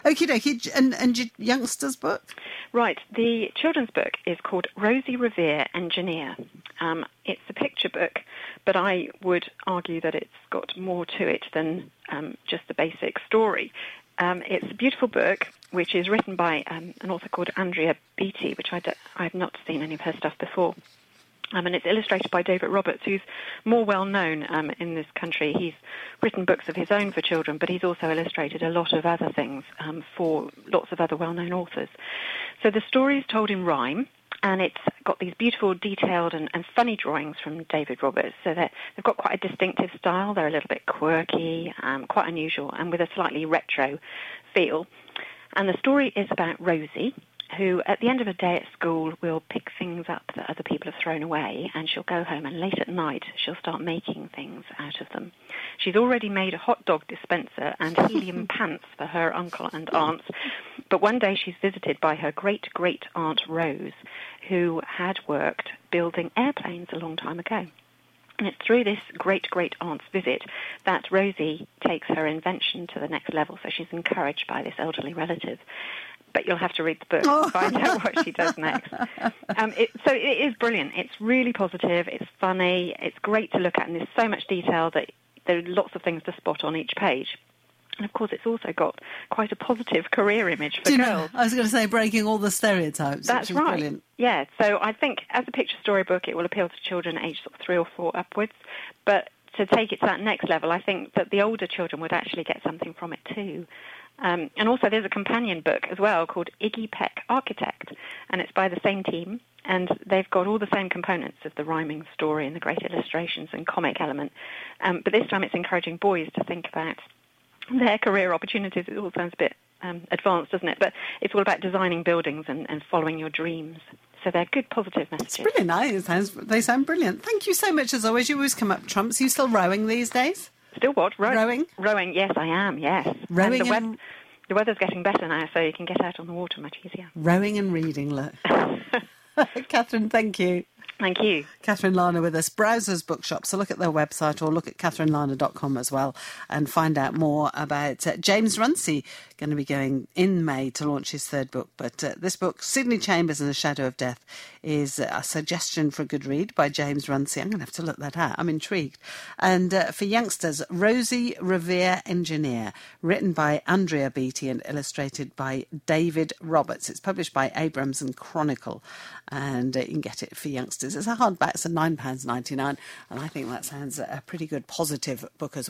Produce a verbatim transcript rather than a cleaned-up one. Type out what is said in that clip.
Okie dokie. And, and your youngsters' book? Right. The children's book is called Rosie Revere, Engineer. Um, it's a picture book, but I would argue that it's got more to it than um, just the basic story. Um, it's a beautiful book, which is written by um, an author called Andrea Beattie, which I d- I've not seen any of her stuff before. Um, and it's illustrated by David Roberts, who's more well-known um, in this country. He's written books of his own for children, but he's also illustrated a lot of other things um, for lots of other well-known authors. So the story is told in rhyme, and it's got these beautiful, detailed and, and funny drawings from David Roberts. So they've got quite a distinctive style. They're a little bit quirky, um, quite unusual, and with a slightly retro feel. And the story is about Rosie, who at the end of a day at school will pick things up that other people have thrown away, and she'll go home and late at night she'll start making things out of them. She's already made a hot dog dispenser and helium pants for her uncle and aunts, but one day she's visited by her great-great-aunt Rose, who had worked building airplanes a long time ago. And it's through this great-great-aunt's visit that Rosie takes her invention to the next level, so she's encouraged by this elderly relative. But you'll have to read the book oh. to find out what she does next. Um, it, so it is brilliant. It's really positive. It's funny. It's great to look at, and there's so much detail that there are lots of things to spot on each page. And, of course, it's also got quite a positive career image for Do you girls. Know, I was going to say breaking all the stereotypes. That's which is right. Brilliant. Yeah, so I think as a picture storybook, it will appeal to children aged sort of three or four upwards. But to take it to that next level, I think that the older children would actually get something from it too. Um, and also there's a companion book as well called Iggy Peck Architect, and it's by the same team, and they've got all the same components of the rhyming story and the great illustrations and comic element. Um, but this time it's encouraging boys to think about their career opportunities. It all sounds a bit um, advanced, doesn't it? But it's all about designing buildings and, and following your dreams. So they're good, positive messages. It's brilliant. I, it sounds, they sound brilliant. Thank you so much, as always. You always come up trumps. Are you still rowing these days? Still what? Row- rowing? Rowing, yes, I am, yes. Rowing and the, and... web- the weather's getting better now, so you can get out on the water much easier. Rowing and reading, look. Catherine, thank you. Thank you. Catherine Larner with us. Browsers Bookshop, so look at their website or look at catherine larner dot com as well and find out more about uh, James Runcie, going to be going in May to launch his third book. But uh, this book, Sydney Chambers and the Shadow of Death, is a suggestion for a good read by James Runcie. I'm going to have to look that out. I'm intrigued. And uh, for youngsters, Rosie Revere, Engineer, written by Andrea Beattie and illustrated by David Roberts. It's published by Abrams and Chronicle, and uh, you can get it for youngsters. It's a hardback, it's a nine pounds ninety-nine, and I think that sounds a pretty good positive book as well.